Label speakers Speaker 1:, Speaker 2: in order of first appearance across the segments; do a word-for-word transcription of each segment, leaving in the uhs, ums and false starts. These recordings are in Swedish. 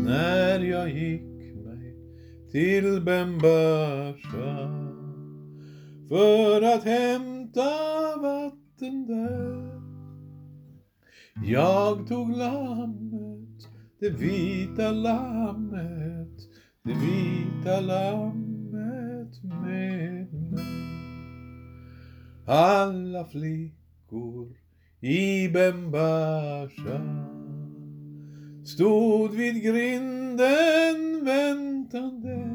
Speaker 1: när jag gick mig till Bembasha för att hämta vatten där. Jag tog lammet, det vita lammet, det vita lammet med mig. Alla flickor i Bembasha stod vid grinden väntande,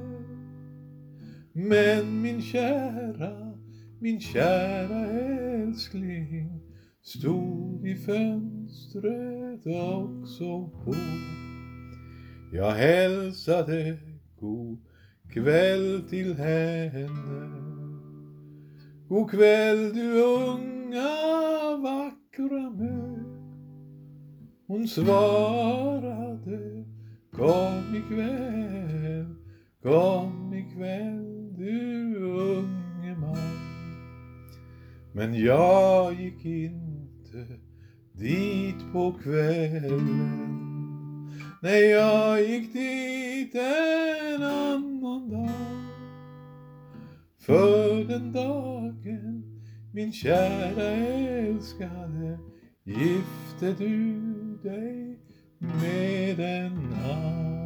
Speaker 1: men min kära, min kära älskling stod i fönstret och såg på. Jag hälsade god kväll till henne. God kväll du unga vackra mö. Hon svarade, kom ikväll, kom ikväll du unge man. Men jag gick inte dit på kvällen. Nej, jag gick dit en annan dag. För den dagen, min kära älskade, gifte du dig med en annan.